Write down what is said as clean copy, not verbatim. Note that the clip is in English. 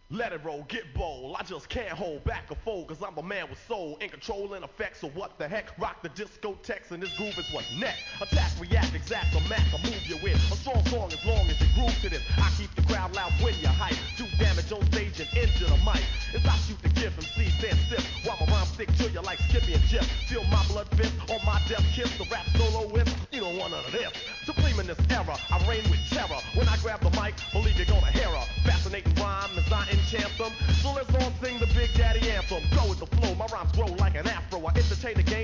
Let it roll, get bold. I just can't hold back or fold, cause I'm the man with soul, in control and effects. So what the heck? Rock the discotheques, and this groove is what's next. Attack, react, exact, or mac, or move you with a strong song as long as you groove to this. I keep the crowd loud when you hype. Do damage on stage and injure the mic. As I shoot the gift, MC stand stiff while my rhymes stick to you like Skippy and Jip. Feel my blood fist on my death kiss. The rap soloist, you don't want none of this. Supreme in this era, I reign with terror. When I grab the mic, believe you're gonna hear her. Fascinating rhyme as I enchant them. So let's all sing the Big Daddy anthem. Go with the flow, my rhymes grow like an afro. I entertain the game